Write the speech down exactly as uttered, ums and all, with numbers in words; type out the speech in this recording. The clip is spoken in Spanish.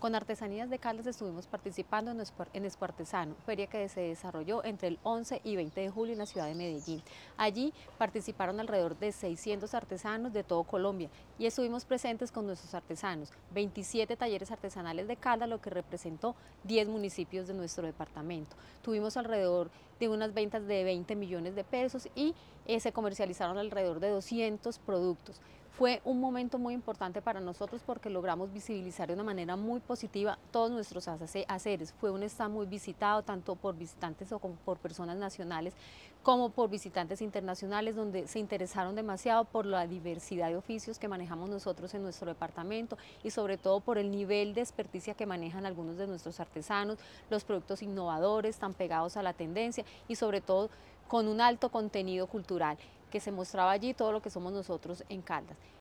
Con Artesanías de Caldas estuvimos participando en Expo en Expo Artesano, feria que se desarrolló entre el once y veinte de julio en la ciudad de Medellín. Allí participaron alrededor de seiscientos artesanos de todo Colombia y estuvimos presentes con nuestros artesanos, veintisiete talleres artesanales de Caldas, lo que representó diez municipios de nuestro departamento. Tuvimos alrededor de unas ventas de veinte millones de pesos y eh, se comercializaron alrededor de doscientos productos. Fue un momento muy importante para nosotros porque logramos visibilizar de una manera muy positiva todos nuestros haceres. Fue un stand muy visitado tanto por visitantes o como por personas nacionales como por visitantes internacionales, donde se interesaron demasiado por la diversidad de oficios que manejamos nosotros en nuestro departamento y sobre todo por el nivel de experticia que manejan algunos de nuestros artesanos, los productos innovadores tan pegados a la tendencia y sobre todo con un alto contenido cultural que se mostraba allí todo lo que somos nosotros en Caldas.